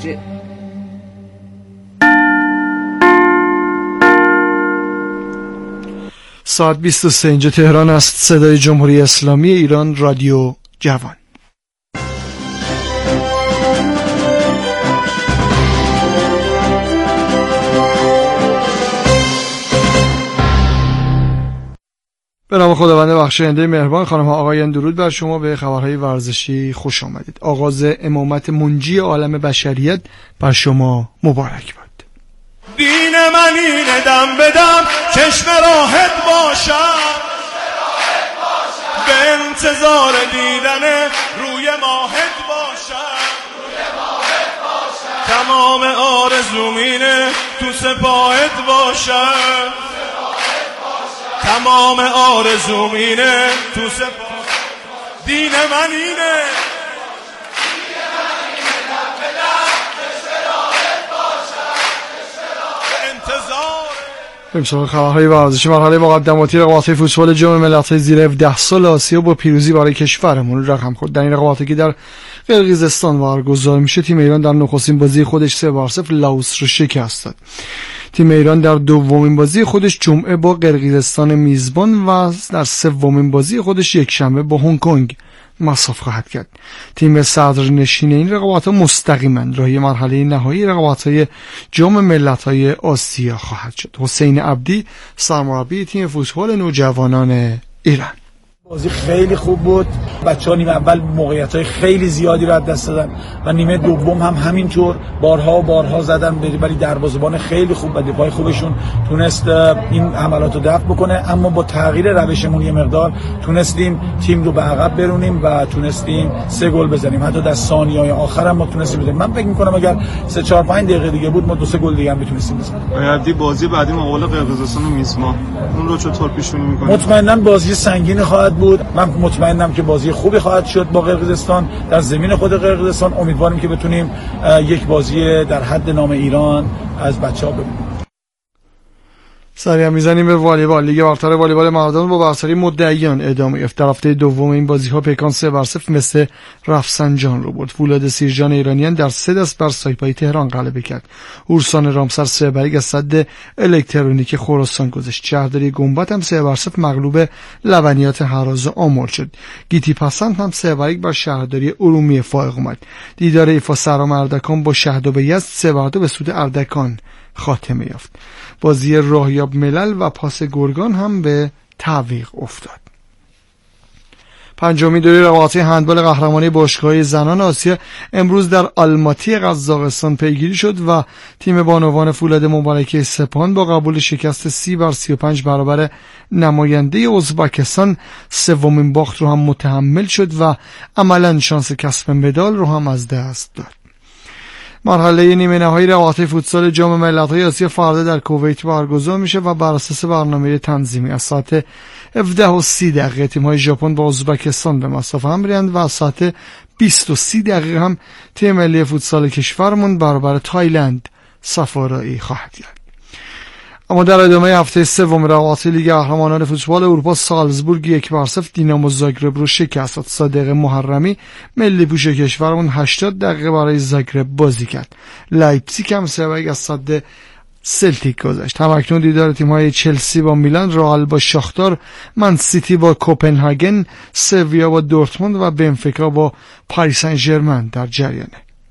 راجع. ساعت 23 اینجا تهران است. صدای جمهوری اسلامی ایران، رادیو جوان. به نام خداوند بخشاینده مهربان. خانم ها آقایان، درود بر شما. به خبرهای ورزشی خوش آمدید. آغاز امامت منجی عالم بشریت بر شما مبارک باد. دین من اینه دم به دم چشم راحت باشم، به انتظار دیدن روی ماهت باشم، تمام آرزوم اینه تو سپاهت باشم، تمام آرزوم اینه تو سپاهت. دین من اینه امسال خبرهای ورزشی. مرحله مقدماتی رقابت‌های فوتبال جام ملت‌های زیر 17 سال آسیا با پیروزی برای کشورمون رقم خورد. در این رقابتی که در قرقیزستان برگزار میشه، تیم ایران در نخستین بازی خودش 3-0 لاوس رو شکست داد. تیم ایران در دومین بازی خودش جمعه با قرقیزستان میزبان و در سومین بازی خودش یکشنبه با هنگ کنگ مصاف خواهد کرد. تیم صدرنشین این رقابت‌ها مستقیما راهی مرحله نهایی رقابت‌های جام ملت‌های آسیا خواهد شد. حسین عبدی، سرمربی تیم فوتبال نوجوانان ایران: بازی خیلی خوب بود. بچه‌ها نیمه اول موقعیت‌های خیلی زیادی رو از دست دادن و نیمه دوم هم همینطور بارها زدن، ولی دروازه‌بان خیلی خوب و دفاع خوبشون تونست این حملات رو دفع بکنه. اما با تغییر روشمون یه مقدار تونستیم تیم رو به عقب برونیم و تونستیم 3 گل بزنیم. حتی در ثانیه‌های آخر هم ما تونستیم بزنیم. من فکر می‌کنم اگر 3-4-5 دقیقه دیگه بود ما 2-3 گل دیگه هم میتونستیم بزنیم. بعدی بازی بعدی مقابل قرقیزستان و میزبان، اون رو چطور پیش بینی می‌کنید؟ مطمئناً بازی سنگینی خواهد بود. من مطمئنم که بازی خوبی خواهد شد با قرقیزستان در زمین خود قرقیزستان. امیدواریم که بتونیم یک بازی در حد نام ایران از بچه‌ها ببینیم. سریع میزنیم به والیبال. لیگ برتر والیبال مردان با برتری مدعیان ادامه یافت. در هفته دوم این بازی‌ها پیکان 3-0 مثل رفسنجان رو برد. فولاد سیرجان ایرانیان در 3 دست بر سایپای تهران غلبه کرد. اورسان رامسر 3-1 از صد الکترونیک خراسان گذشت. شهرداری گنبد هم 3-0 مغلوب لبنیات هراز آمل شد. گیتی پسند هم 3-1 بر شهرداری ارومیه فائق اومد. دیدار ایفا سرام اردکان با شهداب یزد 3-2 به سود اردکان خاتمه یافت. بازی راهیاب ملل و پاس گرگان هم به تعویق افتاد. پنجمین دوره رقابت‌های هندبال قهرمانی باشگاه‌های زنان آسیا امروز در آلماتی قزاقستان پیگیری شد و تیم بانوان فولاد مبارکه سپاهان با قبول شکست 30-35 برابر نماینده ازبکستان سومین باخت رو هم متحمل شد و عملاً شانس کسب مدال رو هم از دست داد. مرحله نیمه نهایی رقابت‌های فوتسال جام ملت‌های آسیا فردا در کویت برگزار میشه و بر اساس برنامه تنظیمی از ساعت 17:30 تیم‌های ژاپن با ازبکستان به مصاف هم می‌آیند و از ساعت 20:30 هم تیم ملی فوتسال کشورمون برابر تایلند صفارایی خواهد کرد. اما در ادامه هفته سوم رقابت لیگ قهرمانان فوتبال اروپا، سالزبورگ 1-0 دینامو زاگرب رو شکست داد. صادق محرمی ملی پوش کشورمون 80 دقیقه برای زاگرب بازی کرد. لایپزیگ هم 3-1 از صد سلتیک گذشت. همکنون دیدار تیم‌های چلسی با میلان، رئال با شاختار، من سیتی با کوپنهاگن، سویا با دورتموند و بنفیکا با پاریس سن ژرمن در جریانه.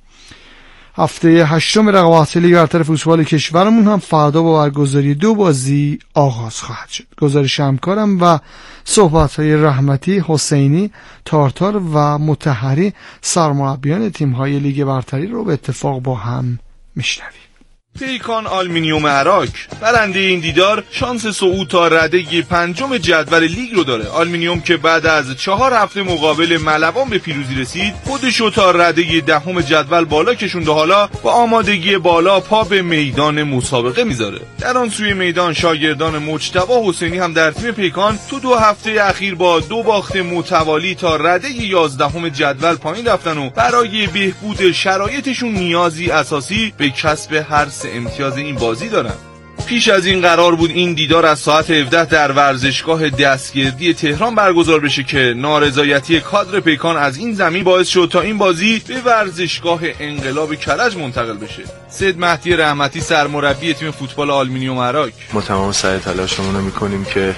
هفته هشتم رقابت لیگ برتر فوتبال کشورمون هم فردا با برگزاری 2 بازی آغاز خواهد شد. گزارش همکارم و صحبت‌های رحمتی، حسینی، تارتار و مطهری سرمربیان تیم‌های لیگ برتری رو به اتفاق با هم میشنویم. پیکان آلومینیوم عراک برنده این دیدار شانس صعود تا رده 5 جدول لیگ رو داره. آلومینیوم که بعد از 4 هفته مقابل ملوان به پیروزی رسید، خودشو تا رده 10 جدول بالا کشونده. حالا با آمادگی بالا پا به میدان مسابقه میذاره. در آن سوی میدان شاگردان مجتبی حسینی هم در تیم پیکان تو 2 هفته اخیر با 2 باخت متوالی تا رده 11 جدول پایین رفتن و برای بهبود شرایطشون نیازی اساسی به کسب هر امتیاز این بازی دارن. پیش از این قرار بود این دیدار از ساعت 17 در ورزشگاه دستگردی تهران برگزار بشه که نارضایتی کادر پیکان از این زمین باعث شد تا این بازی به ورزشگاه انقلاب کرج منتقل بشه. سید مهدی رحمتی سرمربی تیم فوتبال آلومینیوم عراق: ما تمام سعی تلاشمون رو میکنیم که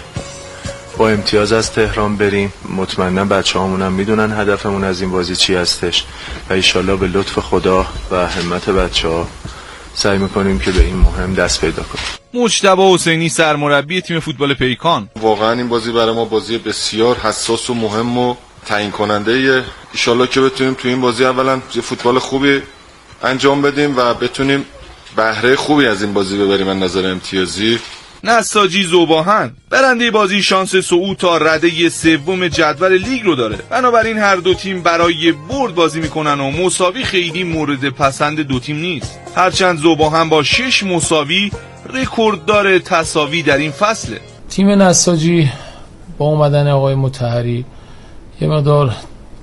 با امتیاز از تهران بریم. مطمئنا بچه‌هامون هم میدونن هدفمون از این بازی چی هستش و ان شاءالله به لطف خدا و همت بچه‌ها سعی میکنیم که به این مهم دست پیدا کنیم. مجتبی حسینی سرمربی تیم فوتبال پیکان: واقعا این بازی برای ما بازی بسیار حساس و مهم و تعیین کننده ایه. ان شاءالله که بتونیم تو این بازی اولا فوتبال خوبی انجام بدیم و بتونیم بهره خوبی از این بازی ببریم از نظر امتیازی. نساجی ذوباهن برنده بازی شانس صعود تا رده سوم جدول لیگ رو داره. بنابراین هر دو تیم برای برد بازی میکنن و مساوی خیلی مورد پسند دو تیم نیست. هرچند ذوباهن با 6 مساوی رکورددار تساوی در این فصله. تیم نساجی با اومدن آقای مطهری یه مقدار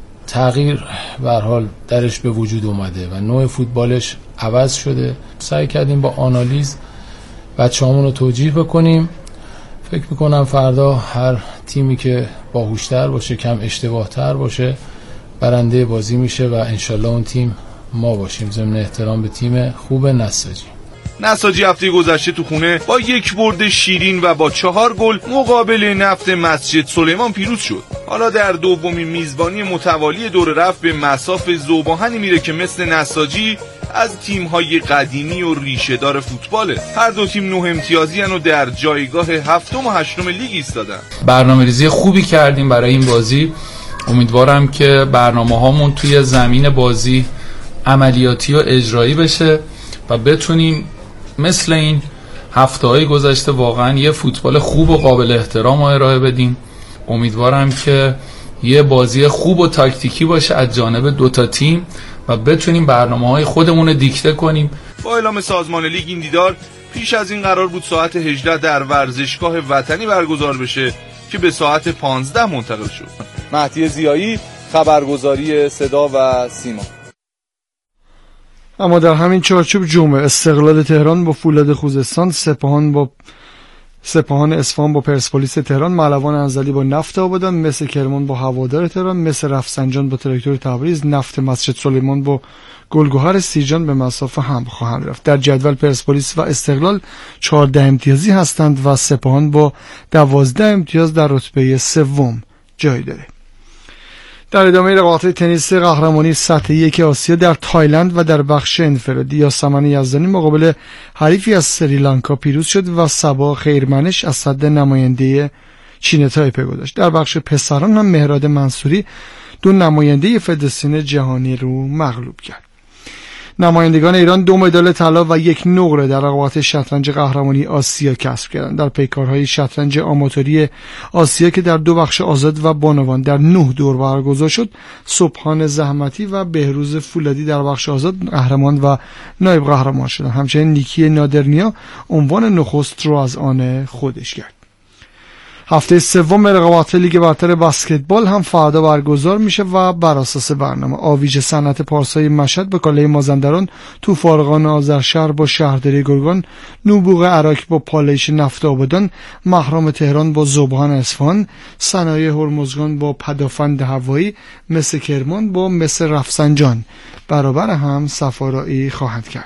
تغییر به هر حال درش به وجود اومده و نوع فوتبالش عوض شده. سعی کردیم با آنالیز بچه‌هامون رو توجیه بکنیم. فکر میکنم فردا هر تیمی که باهوشتر باشه، کم اشتباهتر باشه، برنده بازی میشه و انشالله اون تیم ما باشیم، ضمن احترام به تیم خوب نساجی. نساجی هفته گذشته تو خونه با یک برد شیرین و با 4 گل مقابل نفت مسجد سلیمان پیروز شد. حالا در دومین میزبانی متوالی دور رفت به مصاف ذوباهنی میره که مثل نساجی از تیم‌های قدیمی و ریشه‌دار فوتباله. هر دو تیم 9 امتیازی و در جایگاه 7 و 8 لیگ ایستادن. برنامه‌ریزی خوبی کردیم برای این بازی. امیدوارم که برنامه‌هامون توی زمین بازی عملیاتی و اجرایی بشه و بتونیم مثل این هفته‌های گذشته واقعا یه فوتبال خوب و قابل احترام ارائه بدیم. امیدوارم که یه بازی خوب و تاکتیکی باشه از جانب دوتا تیم و بتونیم برنامه‌های خودمون رو دیکته کنیم. با اعلام سازمان لیگ این دیدار پیش از این قرار بود ساعت 18 در ورزشگاه وطنی برگزار بشه که به ساعت 15 منتقل شد. مهدی ضیایی، خبرگزاری صدا و سیما. اما در همین چارچوب جمعه استقلال تهران با فولاد خوزستان، سپاهان اصفهان با پرسپولیس تهران، ملوان انزلی با نفت آبادان، مس کرمان با هوادار تهران، مس رفسنجان با تراکتور تبریز، نفت مسجد سلیمان با گلگهر سیرجان به مسافه هم خواهند رفت. در جدول پرسپولیس و استقلال 14 امتیازی هستند و سپاهان با 12 امتیاز در رتبه سوم جای داره. در ادامه رقابت تنیس قهرمانی سطح 1 آسیا در تایلند و در بخش انفرادی یاسمن یزدانی مقابل حریفی از سریلانکا پیروز شد و صبا خیرمنش از صد نماینده چین تایپه گذاشت. در بخش پسران هم مهراد منصوری 2 نماینده فدراسیون جهانی رو مغلوب کرد. نمایندگان ایران 2 مدال طلا و 1 نقره در رقابت شطرنج قهرمانی آسیا کسب کردند. در پیکارهای شطرنج آماتوری آسیا که در 2 بخش آزاد و بانوان در 9 دور برگزار شد، سبحان زحمتی و بهروز فولادی در بخش آزاد قهرمان و نایب قهرمان شدند. همچنین نیکی نادرنیا عنوان نخست رو از آن خودش کرد. هفته سوم رقابت لیگ برتر بسکتبال هم فردا برگزار میشه و بر اساس برنامه آویج صنعت پارسای مشهد به کاله مازندران، توفارقان آذرشهر با شهرداری گرگان، نوبوغ عراق با پالایش نفت آبادان، محرم تهران با ذوباهن اصفهان، صنایع هرمزگان با پدافند هوایی، مس کرمان با مس رفسنجان برابر هم سفارایی خواهند کرد.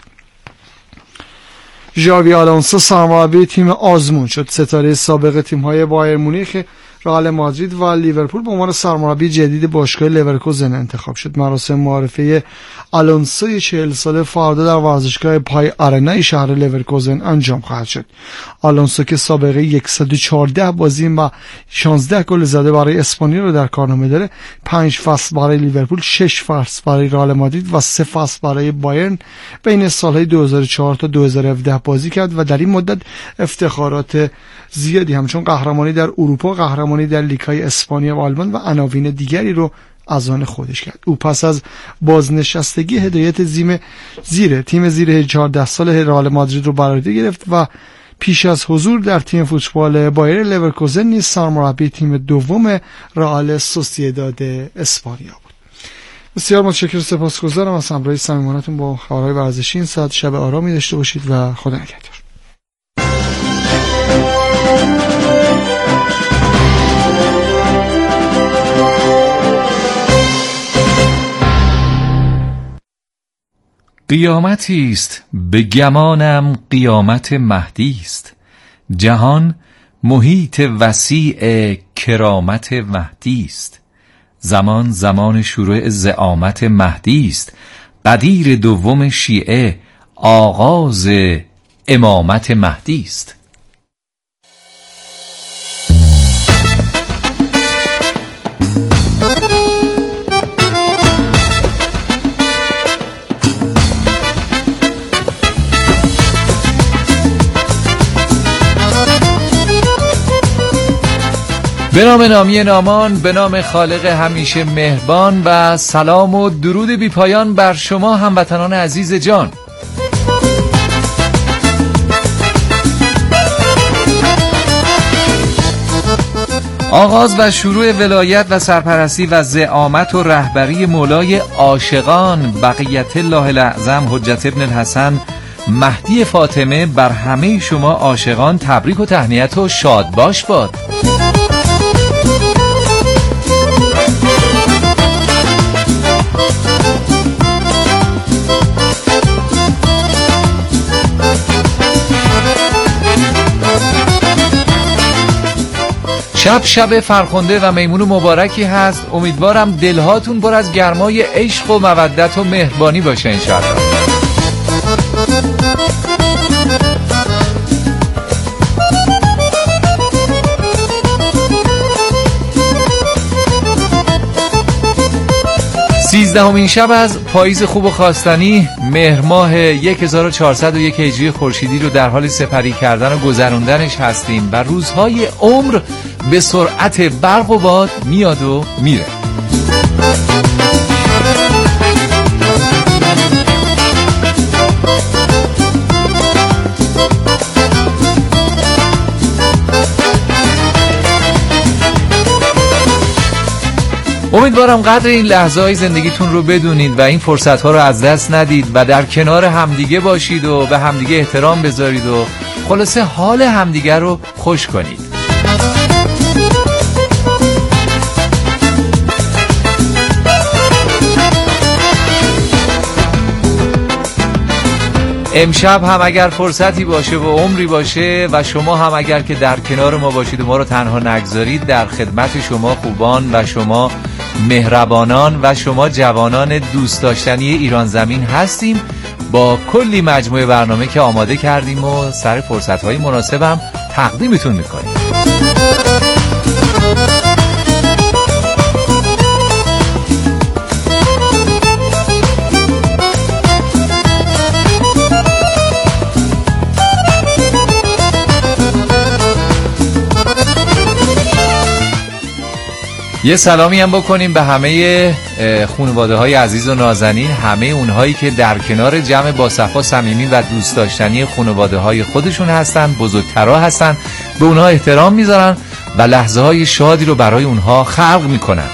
ژاوی آلونسو سرمربی تیم آزمون شد. ستاره سابق تیم‌های بایر مونیخ، رئال مادرید و لیورپول به عنوان سرمربی جدید باشگاه لورکوزن انتخاب شد. مراسم معرفی آلونسو 40 ساله فردا در ورزشگاه پای آرنای شهر لورکوزن انجام خواهد شد. آلونسو که سابقه 114 بازی و 16 گل زده برای اسپانیا رو در کارنامه داره، 5 فصل برای لیورپول، 6 فصل برای رئال مادرید و 3 فصل برای بایرن بین سالهای 2004 تا 2017 بازی کرد و در این مدت افتخارات زیادی همچون قهرمانی در اروپا، قهرمانی در لیگ‌های اسپانیا و آلمان و عناوین دیگری رو از آن خودش کرد. او پس از بازنشستگی هدایت تیم زیر 14 سال رئال مادرید رو بر عهده گرفت و پیش از حضور در تیم فوتبال بایر لورکوزن نیز سرمربی تیم دوم رئال سوسییداد اسپانیا بود. بسیار متشکرم، سپاسگزارم از همراهی صمیمانه‌تون با خبرهای ورزشی این ساعت. شب آرامی داشته باشید و خدا نگهدار. قیامتی است به گمانم قیامت مهدی است، جهان محیط وسیع کرامت مهدی است. زمان زمان شروع زعامت مهدی است، قدیر دوم شیعه آغاز امامت مهدی است. به نام نامی نامان، به نام خالق همیشه مهربان و سلام و درود بی پایان بر شما هموطنان عزیز جان. آغاز و شروع ولایت و سرپرستی و زعامت و رهبری مولای عاشقان بقیت الله الاعظم حجت ابن الحسن مهدی فاطمه بر همه شما عاشقان تبریک و تهنیت و شاد باش باد. شب فرخنده و میمون مبارکی هست. امیدوارم دلهاتون پر از گرمای عشق و مودت و مهربانی باشه انشاءالله. سیزدهمین شب از پاییز خوب و خواستنی مهر ماه 1401 هجری خورشیدی رو در حال سپری کردن و گذروندنش هستیم و روزهای عمر به سرعت برق و باد میاد و میره. امیدوارم قدر این لحظه های زندگیتون رو بدونید و این فرصت ها رو از دست ندید و در کنار همدیگه باشید و به همدیگه احترام بذارید و خلاصه حال همدیگه رو خوش کنید. امشب هم اگر فرصتی باشه و عمری باشه و شما هم اگر که در کنار ما باشید و ما رو تنها نگذارید، در خدمت شما خوبان و شما مهربانان و شما جوانان دوست داشتنی ایران زمین هستیم با کلی مجموعه برنامه که آماده کردیم و سر فرصت‌های مناسب هم تقدیمتون می‌کنیم. یه سلامی هم بکنیم به همه خانواده های عزیز و نازنین، همه اونهایی که در کنار جمع باصفا صمیمی و دوست داشتنی خانواده های خودشون هستن، بزرگترها هستن، به اونها احترام میذارن و لحظه های شادی رو برای اونها خلق میکنن.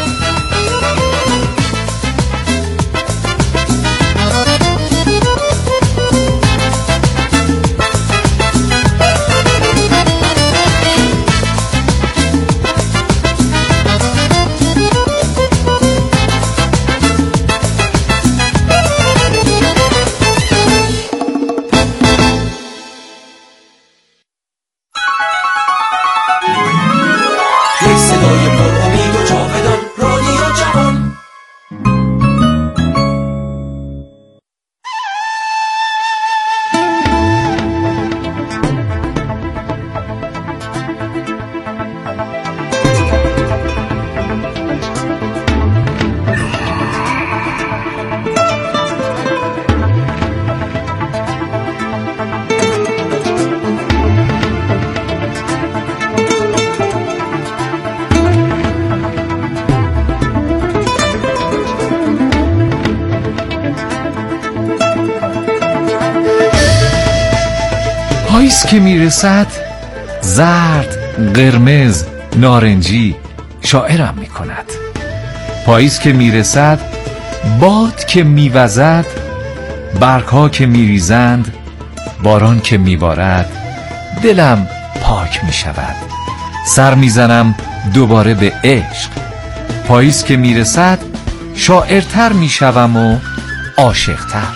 پاییز که میرسد زرد، قرمز، نارنجی شاعرم میکند. پاییز که میرسد باد که میوزد، برگ‌ها که میریزند، باران که میبارد، دلم پاک می شود. سر می زنم دوباره به عشق. پاییز که می رسد شاعرتر می شوم و عاشقتر.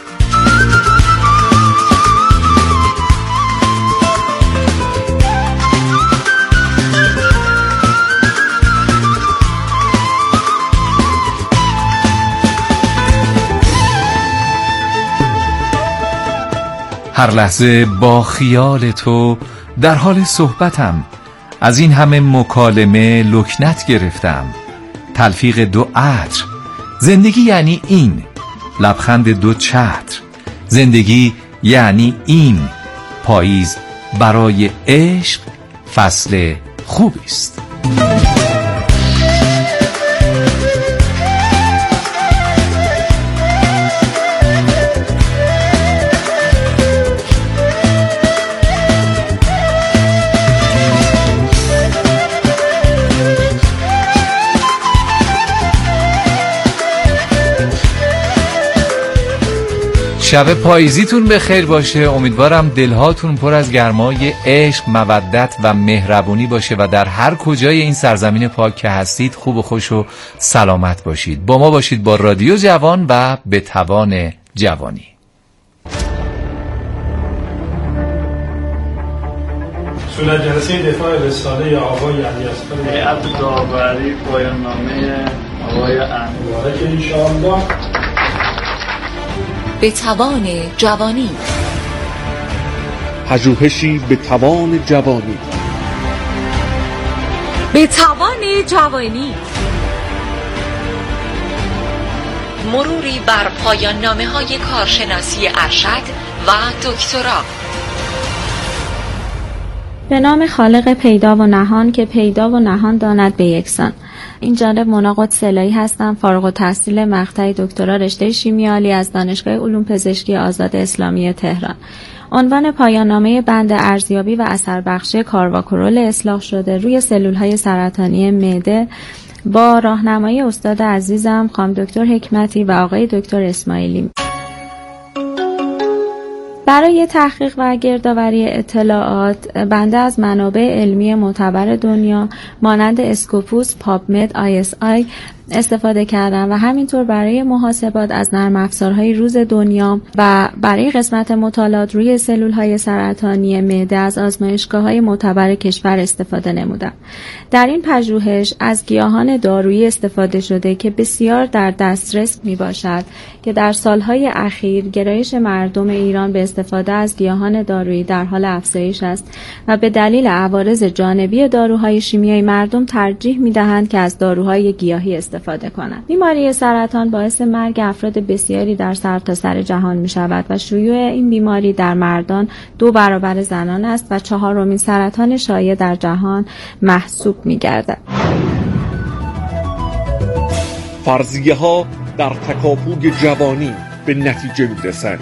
هر لحظه با خیال تو در حال صحبتم. از این همه مکالمه لکنت گرفتم. تلفیق دو عطر، زندگی یعنی این. لبخند دو چتر، زندگی یعنی این. پاییز برای عشق فصل خوبی است. شب پاییزیتون به خیر باشه. امیدوارم دلهاتون پر از گرمای عشق، مودت و مهربونی باشه و در هر کجای این سرزمین پاک که هستید خوب و خوش و سلامت باشید. با ما باشید با رادیو جوان و به توان جوانی. صورت جلسه دفاع رساله آقای علیاصغر هیئت داوری پایان نامه آقای انوار که انشاءالله به توان جوانی. پژوهشی به توان جوانی. به توان جوانی. مروری بر پایان نامه های کارشناسی ارشد و دکترا. به نام خالق پیدا و نهان که پیدا و نهان داند به یکسان. این جانب مونا قدس الهی هستم، فارغ التحصیل مقطع دکترا رشته شیمیایی از دانشگاه علوم پزشکی آزاد اسلامی تهران. عنوان پایان نامه بند ارزیابی و اثر بخشی کارواکرول اصلاح شده روی سلول‌های سرطانی معده با راهنمایی استاد عزیزم خانم دکتر حکمتی و آقای دکتر اسماعیلی. برای تحقیق و گردآوری اطلاعات بنده از منابع علمی معتبر دنیا مانند اسکوپوس، پابمد، ISI استفاده کردم و همینطور برای محاسبات از نرم افزارهای روز دنیا و برای قسمت مطالعات روی سلول‌های سرطانی معده از آزمایشگاه‌های معتبر کشور استفاده نمودم. در این پژوهش از گیاهان دارویی استفاده شده که بسیار در دسترس میباشد که در سالهای اخیر گرایش مردم ایران به استفاده از گیاهان دارویی در حال افزایش است و به دلیل عوارض جانبی داروهای شیمیایی مردم ترجیح میدهند که از داروهای گیاهی استفاده کنند. بیماری سرطان باعث مرگ افراد بسیاری در سرتاسر جهان می شود و شیوع این بیماری در مردان 2 برابر زنان است و 4مین سرطان شایع در جهان محسوب می گردد. فرضیه ها در تکاپوی جوانی به نتیجه می رسند.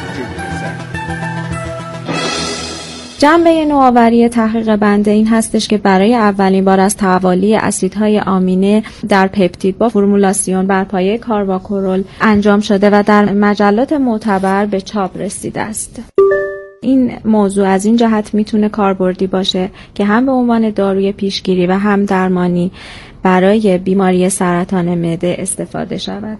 جنبه نوآوری تحقیق بنده این هستش که برای اولین بار از توالی اسیدهای آمینه در پپتید با فرمولاسیون بر پایه کارواکرول انجام شده و در مجلات معتبر به چاپ رسیده است. این موضوع از این جهت میتونه کاربردی باشه که هم به عنوان داروی پیشگیری و هم درمانی برای بیماری سرطان معده استفاده شود.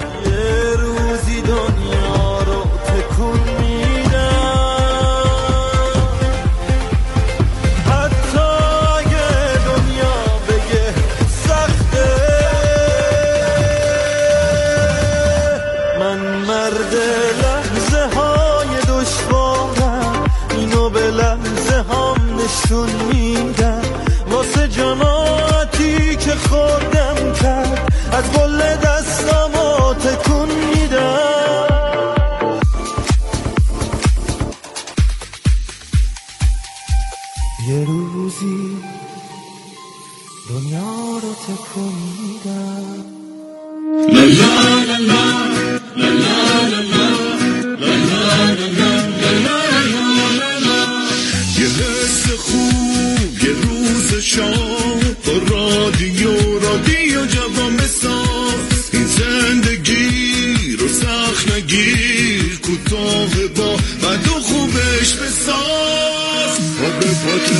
واسه جماعتی که خوردم کرد از گل دستم تکون میدم. یه روزی دنیا رو تکون میدم. لا لا لا لا لا لا لا. یه حس خوب یه روز شاد با رادیو جوان بساز. این زندگی رو سخت نگیر، کوتاه با بعد و خوبش بساز. پا به پات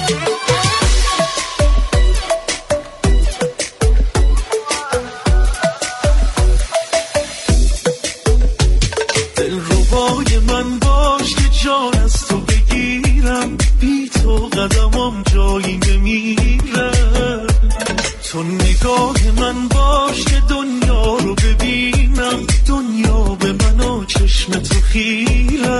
دلربای من باش که جان از تو بگیرم، بی تو قدمم جایی نمیره. تو نگاه من باش که دنیا رو ببینم، دنیا به من و چشم تو خیره.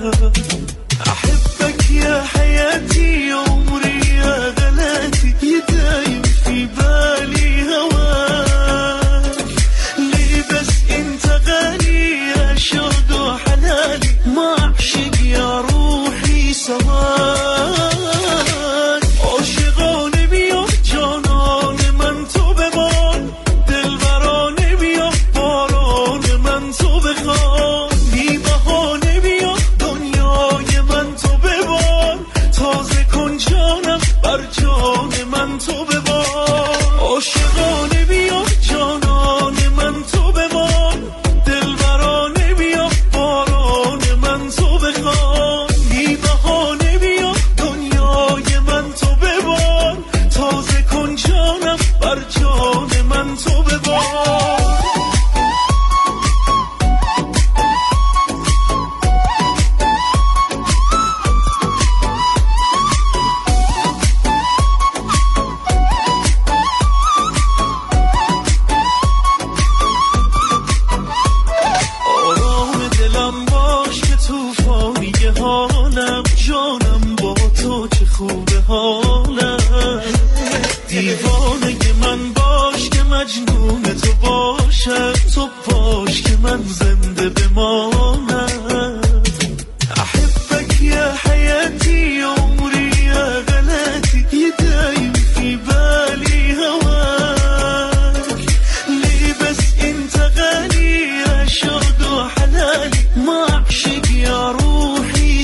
احبك يا حياتي عمري يا غلاتي، يدايم في بالي هواك. ليه بس انت غالي يا شوق وحلالي، ما اعشق يا روحي سواك. عاشقانه بیا جانان من تو بمان، دلبرانه بیا باران من تو بخوان. بی بهانه بیا دنیای من تو ببار، تازه کن جانم بر جان من تو ببار. عاشقانه بیا جانان من تو بمان، دلبرانه بیا باران من تو بخوان. بی بهانه بیا دنیای من تو ببار، تازه کن جانم بر جان من تو ببار. آرام دلم باش که توفانی حالم، جانم با تو چه خوبه حالم. دیوانه من باش که مجنون تو باشم، تو باش که من زنده بمانم. احبك يا حياتي عمري يا غلاتي، يدايم في بالي هواك. ليه بس انت غالي يا شوق وحلالي، ما اعشق يا روحي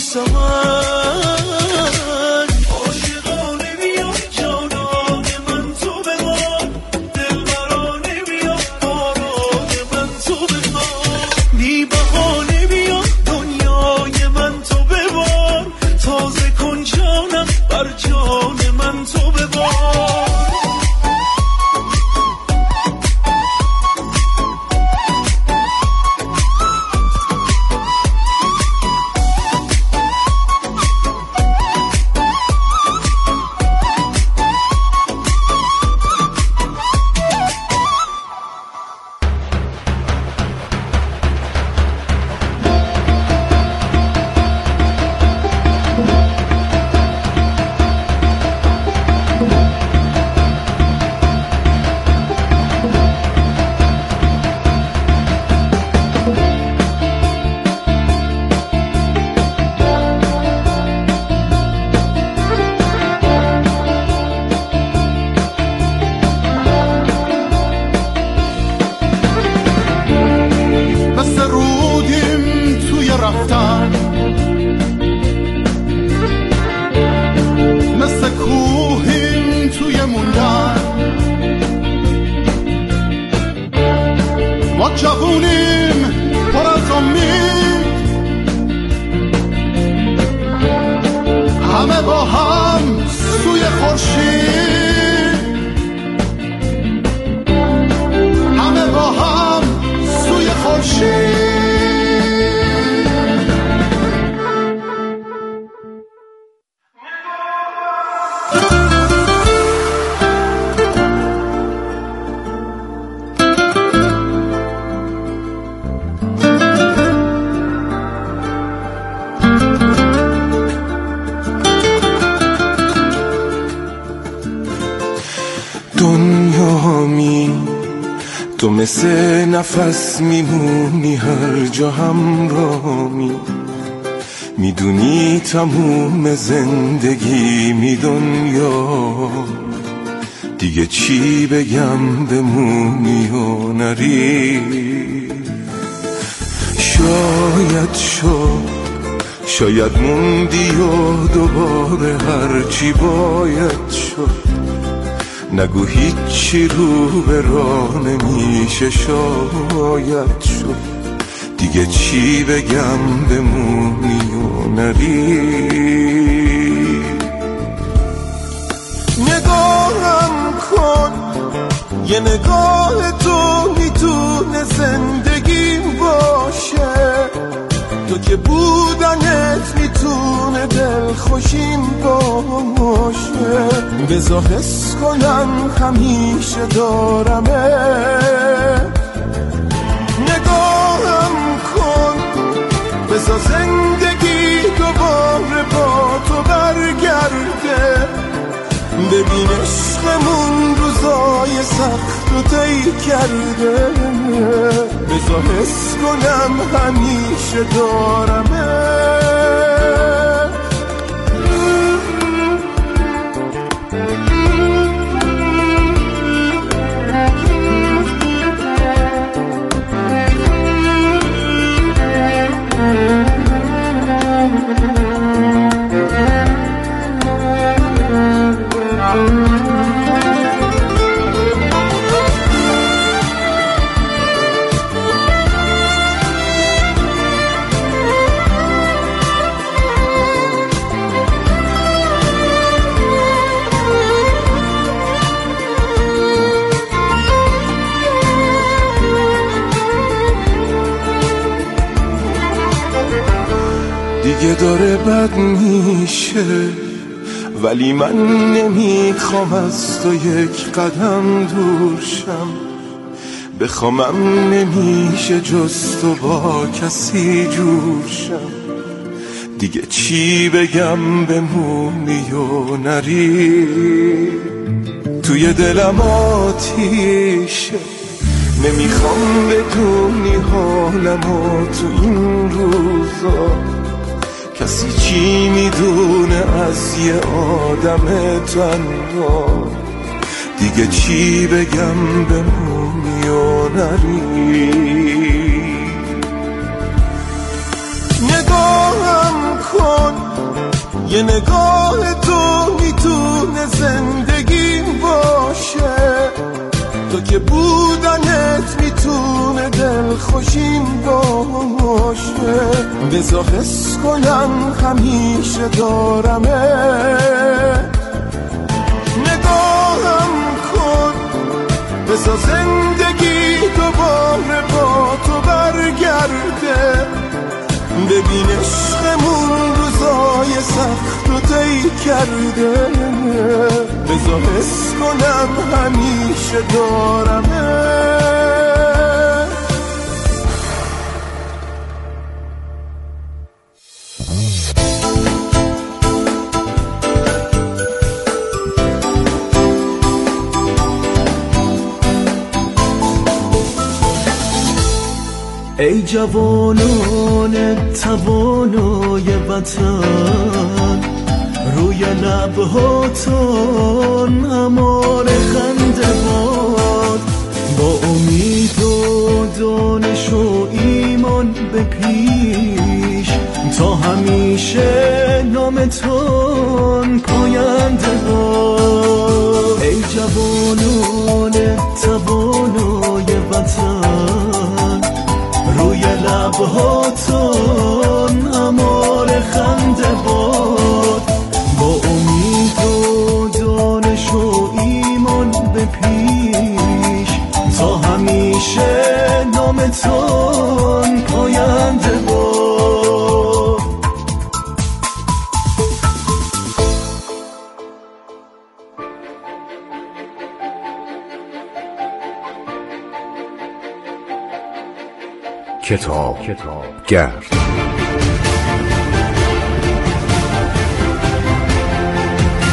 سواك. عاشقانه بیا جانان من تو بمان، دلبرانه بیا باران من تو بخوان. بی بهانه بیا دنیای من تو ببار، تازه کن جانم بر جان من تو ببار. مثل رودیم توی رفتن، مثل کوهیم توی موندن. ما جوونیم پر از امید، همه با هم سوی خورشید، همه با هم سوی خورشید. دنیامی تو مثل نفس میمونی، هر جا همراهمی. میدونی تموم زندگی می دنیا، دیگه چی بگم بمونی و نری. شاید موندی و دوباره هرچی باید شد. نگو هیچی رو به راه نمیشه، شاید شد. دیگه چی بگم بمونی و نری. یه نگاه تو میتونه زندگیم باشه، تو که بودنت میتونه دلخوشیم باشه. بذار حس کنم همیشه دارمه، نگاهم کن، بذار زندگی دوباره با تو برگرده. ببین عشقمون روزای سخت رو طی کرده، بذار حس کنم همیشه دارمه. دیگه داره بد میشه، ولی من نمیخوام از تو یک قدم دور شم. بخوامم نمیشه جز تو با کسی جور شم. دیگه چی بگم بمونی و نری، توی دلم آتیشه. نمیخوام بدونی حالمو تو این روزا، کسی چی میدونه از یه آدم تنها. دیگه چی بگم بمونی و نری، نگاهم کن، یه نگاه تو میتونه زندگیم باشه، تو که بودنت میتونه دلخوشیم باشه. بذار حس کنم همیشه دارمه، نگاهم کن، بذار زندگی دوباره با تو برگرده. ببین عشقمون روزای سخت رو طی کرده، بذار حس کنم همیشه دارمه. ای جوانان توانای وطن، روی لبهاتون امان خنده باد. با امید و دانش و ایمان به پیش، تا همیشه نامتون پاینده باد. ای جوانان توانای وطن، روی لبهاتون امان خنده باد. با امید و دانش و ایمان به پیش، تا همیشه نامتون پاینده باد. کتاب گرد.